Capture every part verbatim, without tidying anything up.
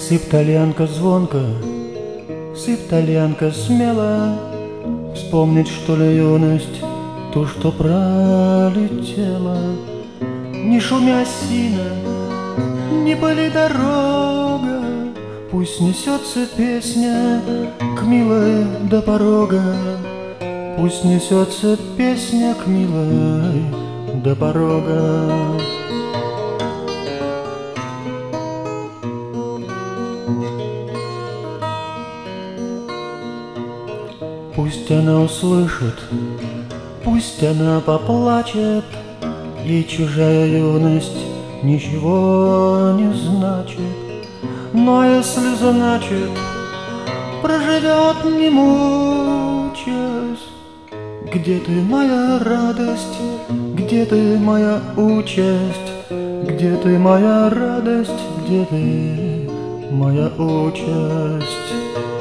Сыпь, тальянка, звонко, сыпь, тальянка, смело. Вспомнить, что ли, юность, ту, что пролетела. Не шумя сильно, не пыли дорога, пусть несется песня к милой до порога. Пусть несется песня к милой до порога. Пусть она услышит, пусть она поплачет, ей чужая юность ничего не значит. Но если значит, проживет не мучаясь. Где ты, моя радость, где ты, моя участь? Где ты, моя радость, где ты, моя участь?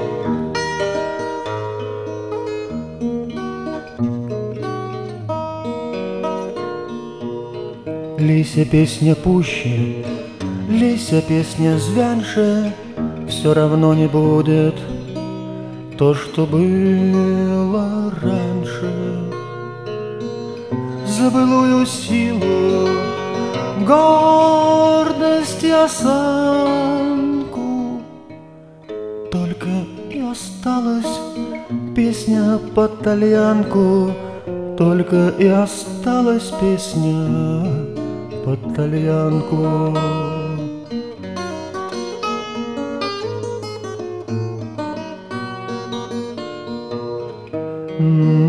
Лейся, песня, пуще, лейся, песня, звяньше, все равно не будет то, что было раньше. За былую силу, гордость и осанку только и осталась песня под тальянку. Только и осталась песня под тальянку. Mm-hmm.